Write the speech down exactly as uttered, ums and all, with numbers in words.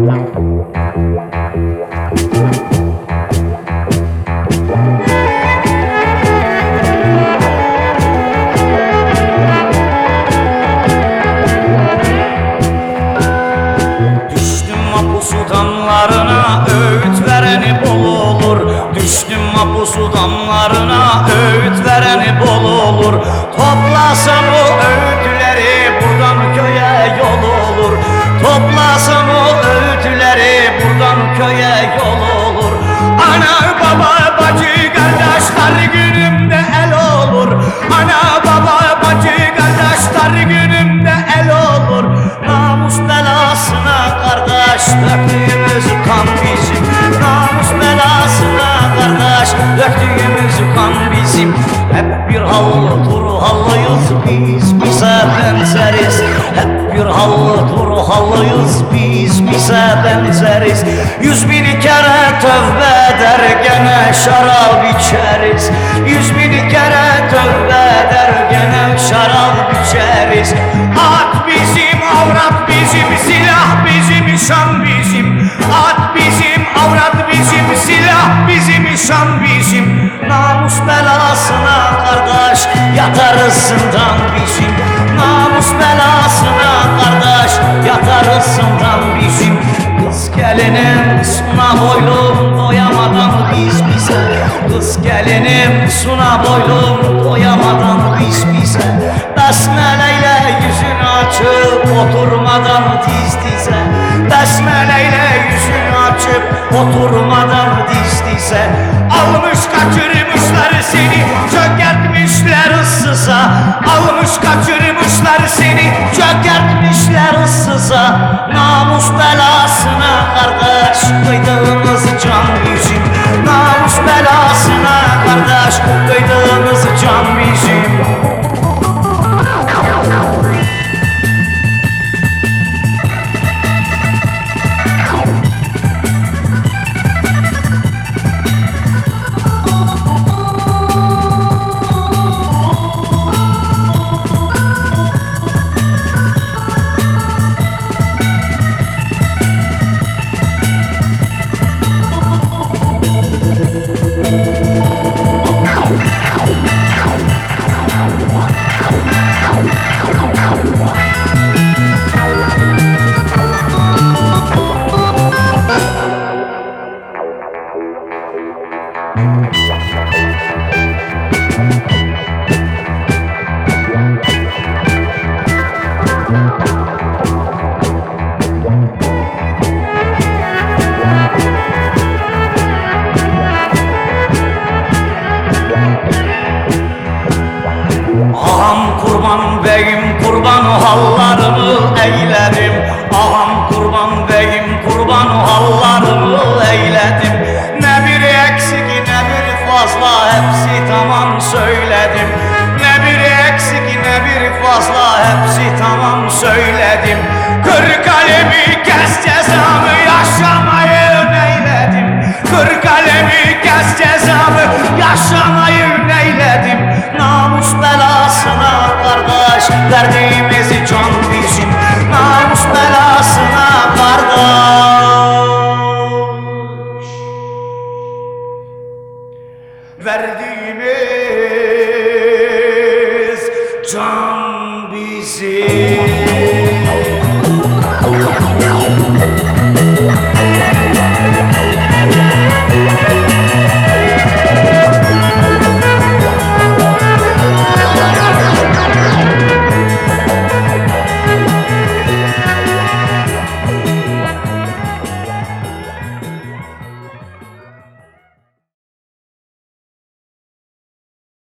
Damlarına öğüt vereni bol olur. Düştüm mapusu damlarına öğüt vereni bol olur. Toplasam o öğütleri buradan köye yol olur. Toplasam o öğütleri buradan köye yol olur. Ana baba bacı kardeşler günümde el olur. Ana baba bacı kardeşler günümde el olur. Namus belasına kardeş döktüğümüz kan bizim. Namus belasına kardeş döktüğümüz kan bizim. Hep bir hallı turhallıyız biz, bize benzeriz. Hep bir hallı turhallıyız biz, bize benzeriz. Yüz bin kere tövbe eder gene şarap içeriz. Yüz bin kere tövbe eder gene şarap içeriz. At bizim, avrat bizim, silah bizim, şan bizim. At bizim, avrat bizim, silah bizim, şan bizim. Namus belasına kardeş yatarız zindan bizim. Namus belasına kardeş yatarız zindan bizim. Kız gelinim suna boylum doyamadan biz bize. Kız gelinim suna boylum doyamadan biz bize. Besmeleyle yüzünü açıp oturmadan diz dize. Besmeleyle yüzünü açıp oturmadan diz dize. Almış kaçırmışlar seni, çökertmişler ıssıza. Almış kaçırmışlar seni, çökertmişler ıssıza. Namus belasına kardeş kıydığımız can bizim. Namus belasına kardeş kıydığımız can bizim. Ağam kurban beyim kurban hallarını eyledim. Ağam kurban beyim kurban hallarını eyledim. Ne bir eksik ne bir fazla hepsi tamam söyledim. Ne bir eksik ne bir fazla hepsi tamam söyledim. Kır kalemi kes cezamı yaşamayı neyledim. Kır kalemi kes cezamı yaşamayı neyledim. Namus belasına kardeş verdiğimiz can